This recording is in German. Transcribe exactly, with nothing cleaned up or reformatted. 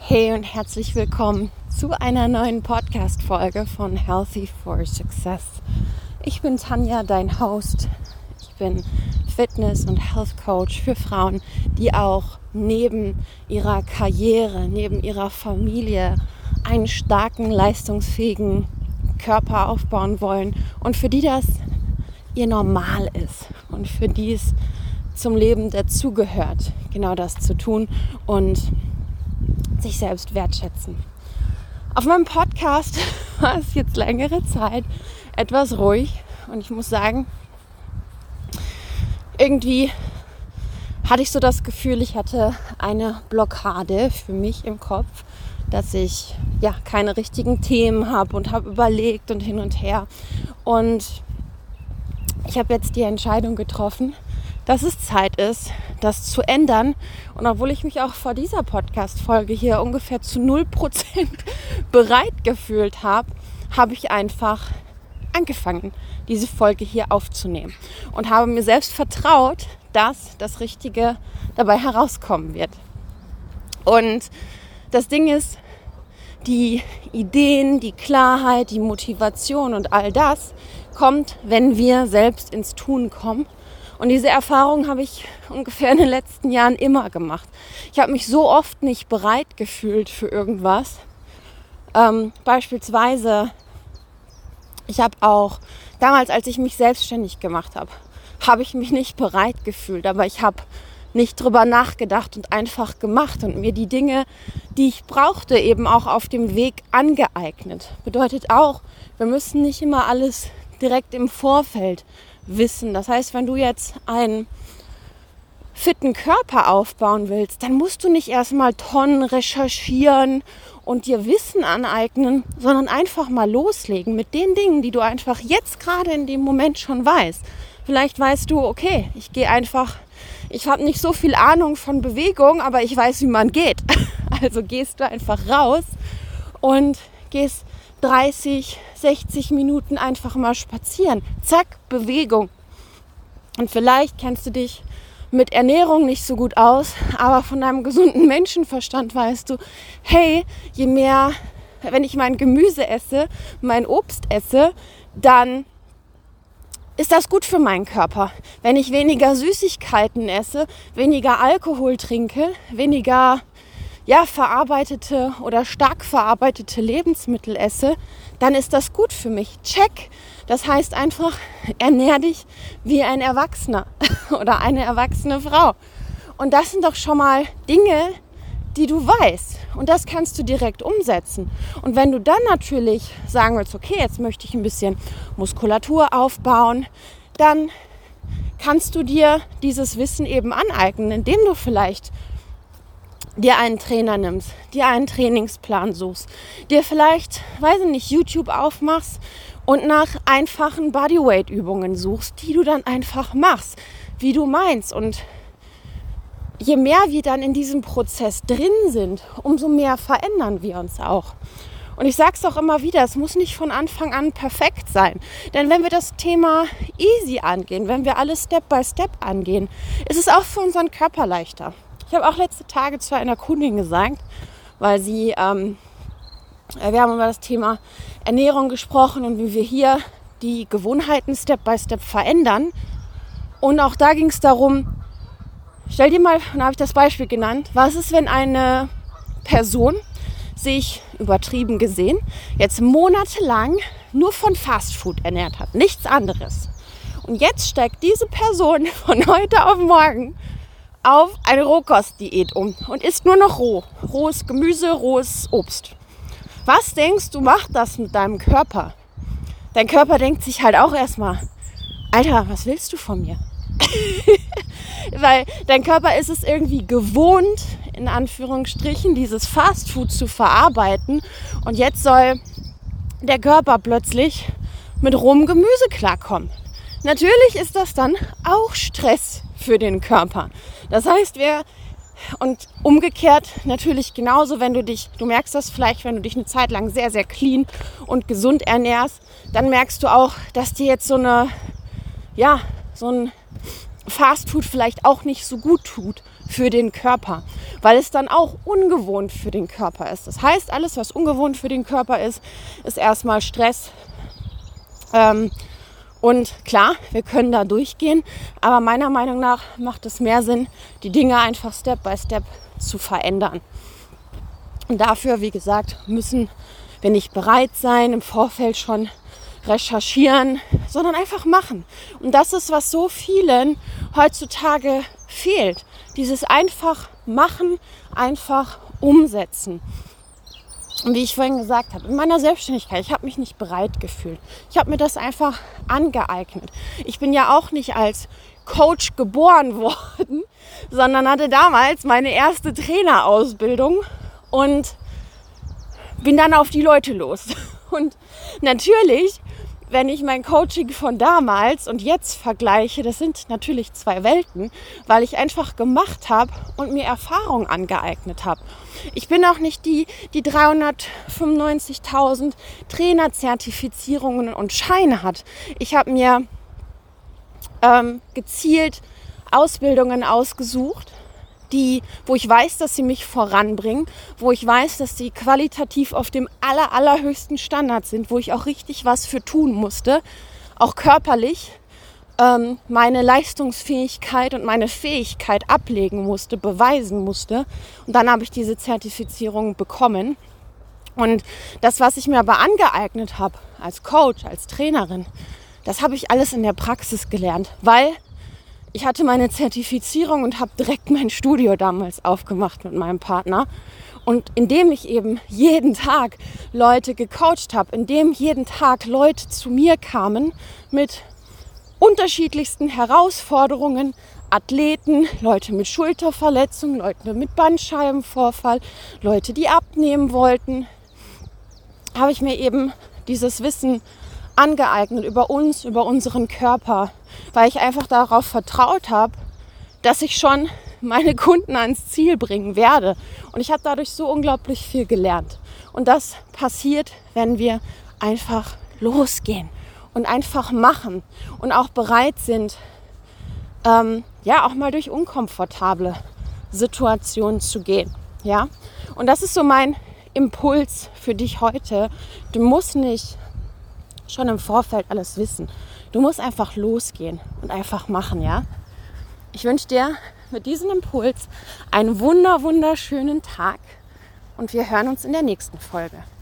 Hey und herzlich willkommen zu einer neuen Podcast-Folge von Healthy for Success. Ich bin Tanja, dein Host. Ich bin Fitness- und Health Coach für Frauen, die auch neben ihrer Karriere, neben ihrer Familie einen starken, leistungsfähigen Körper aufbauen wollen und für die das ihr Normal ist und für die es zum Leben dazugehört, genau das zu tun und sich selbst wertschätzen. Auf meinem Podcast war es jetzt längere Zeit etwas ruhig und ich muss sagen, irgendwie hatte ich so das Gefühl, ich hatte eine Blockade für mich im Kopf, dass ich ja keine richtigen Themen habe und habe überlegt und hin und her. Und ich habe jetzt die Entscheidung getroffen, dass es Zeit ist, das zu ändern. Und obwohl ich mich auch vor dieser Podcast-Folge hier ungefähr zu null Prozent bereit gefühlt habe, habe ich einfach angefangen, diese Folge hier aufzunehmen. Und habe mir selbst vertraut, dass das Richtige dabei herauskommen wird. Und das Ding ist, die Ideen, die Klarheit, die Motivation und all das kommt, wenn wir selbst ins Tun kommen. Und diese Erfahrung habe ich ungefähr in den letzten Jahren immer gemacht. Ich habe mich so oft nicht bereit gefühlt für irgendwas. Ähm, beispielsweise, ich habe auch damals, als ich mich selbstständig gemacht habe, habe ich mich nicht bereit gefühlt. Aber ich habe nicht drüber nachgedacht und einfach gemacht und mir die Dinge, die ich brauchte, eben auch auf dem Weg angeeignet. Bedeutet auch, wir müssen nicht immer alles direkt im Vorfeld wissen. Das heißt, wenn du jetzt einen fitten Körper aufbauen willst, dann musst du nicht erstmal Tonnen recherchieren und dir Wissen aneignen, sondern einfach mal loslegen mit den Dingen, die du einfach jetzt gerade in dem Moment schon weißt. Vielleicht weißt du, okay, ich gehe einfach, ich habe nicht so viel Ahnung von Bewegung, aber ich weiß, wie man geht. Also gehst du einfach raus und gehst dreißig, sechzig Minuten einfach mal spazieren. Zack, Bewegung. Und vielleicht kennst du dich mit Ernährung nicht so gut aus, aber von deinem gesunden Menschenverstand weißt du, hey, je mehr, wenn ich mein Gemüse esse, mein Obst esse, dann ist das gut für meinen Körper. Wenn ich weniger Süßigkeiten esse, weniger Alkohol trinke, weniger ja, verarbeitete oder stark verarbeitete Lebensmittel esse, dann ist das gut für mich. Check. Das heißt einfach, ernähr dich wie ein Erwachsener oder eine erwachsene Frau. Und das sind doch schon mal Dinge, die du weißt. Und das kannst du direkt umsetzen. Und wenn du dann natürlich sagen willst, okay, jetzt möchte ich ein bisschen Muskulatur aufbauen, dann kannst du dir dieses Wissen eben aneignen, indem du vielleicht dir einen Trainer nimmst, dir einen Trainingsplan suchst, dir vielleicht, weiß ich nicht, YouTube aufmachst und nach einfachen Bodyweight-Übungen suchst, die du dann einfach machst, wie du meinst. Und je mehr wir dann in diesem Prozess drin sind, umso mehr verändern wir uns auch. Und ich sage es auch immer wieder, es muss nicht von Anfang an perfekt sein. Denn wenn wir das Thema easy angehen, wenn wir alles Step by Step angehen, ist es auch für unseren Körper leichter. Ich habe auch letzte Tage zu einer Kundin gesagt, weil sie, ähm, wir haben über das Thema Ernährung gesprochen und wie wir hier die Gewohnheiten Step by Step verändern. Und auch da ging es darum, stell dir mal, und da habe ich das Beispiel genannt, was ist, wenn eine Person sich, übertrieben gesehen, jetzt monatelang nur von Fastfood ernährt hat, nichts anderes. Und jetzt steigt diese Person von heute auf morgen auf eine Rohkostdiät um und isst nur noch roh. Rohes Gemüse, rohes Obst. Was denkst du, macht das mit deinem Körper? Dein Körper denkt sich halt auch erstmal, Alter, was willst du von mir? Weil dein Körper ist es irgendwie gewohnt, in Anführungsstrichen, dieses Fastfood zu verarbeiten. Und jetzt soll der Körper plötzlich mit rohem Gemüse klarkommen. Natürlich ist das dann auch Stress für den Körper. Das heißt, wir, und umgekehrt natürlich genauso, wenn du dich, du merkst das vielleicht, wenn du dich eine Zeit lang sehr, sehr clean und gesund ernährst, dann merkst du auch, dass dir jetzt so eine, ja, so ein Fastfood vielleicht auch nicht so gut tut, für den Körper, weil es dann auch ungewohnt für den Körper ist. Das heißt, alles, was ungewohnt für den Körper ist, ist erstmal Stress. Ähm, und klar, wir können da durchgehen, aber meiner Meinung nach macht es mehr Sinn, die Dinge einfach Step by Step zu verändern. Und dafür, wie gesagt, müssen wir nicht bereit sein, im Vorfeld schon recherchieren, sondern einfach machen. Und das ist, was so vielen heutzutage fehlt. Dieses einfach machen, einfach umsetzen. Und wie ich vorhin gesagt habe, in meiner Selbstständigkeit, ich habe mich nicht bereit gefühlt. Ich habe mir das einfach angeeignet. Ich bin ja auch nicht als Coach geboren worden, sondern hatte damals meine erste Trainerausbildung und bin dann auf die Leute los. Und natürlich, wenn ich mein Coaching von damals und jetzt vergleiche, das sind natürlich zwei Welten, weil ich einfach gemacht habe und mir Erfahrung angeeignet habe. Ich bin auch nicht die, die dreihundertfünfundneunzigtausend Trainerzertifizierungen und Scheine hat. Ich habe mir ähm, gezielt Ausbildungen ausgesucht, die, wo ich weiß, dass sie mich voranbringen, wo ich weiß, dass sie qualitativ auf dem aller, allerhöchsten Standard sind, wo ich auch richtig was für tun musste, auch körperlich ähm, meine Leistungsfähigkeit und meine Fähigkeit ablegen musste, beweisen musste. Und dann habe ich diese Zertifizierung bekommen. Und das, was ich mir aber angeeignet habe, als Coach, als Trainerin, das habe ich alles in der Praxis gelernt, weil ich hatte meine Zertifizierung und habe direkt mein Studio damals aufgemacht mit meinem Partner. Und indem ich eben jeden Tag Leute gecoacht habe, indem jeden Tag Leute zu mir kamen mit unterschiedlichsten Herausforderungen, Athleten, Leute mit Schulterverletzungen, Leute mit Bandscheibenvorfall, Leute, die abnehmen wollten, habe ich mir eben dieses Wissen angeeignet über uns, über unseren Körper, weil ich einfach darauf vertraut habe, dass ich schon meine Kunden ans Ziel bringen werde. Und ich habe dadurch so unglaublich viel gelernt. Und das passiert, wenn wir einfach losgehen und einfach machen und auch bereit sind, ähm, ja, auch mal durch unkomfortable Situationen zu gehen. Ja? Und das ist so mein Impuls für dich heute. Du musst nicht schon im Vorfeld alles wissen. Du musst einfach losgehen und einfach machen, ja? Ich wünsche dir mit diesem Impuls einen wunder, wunderschönen Tag und wir hören uns in der nächsten Folge.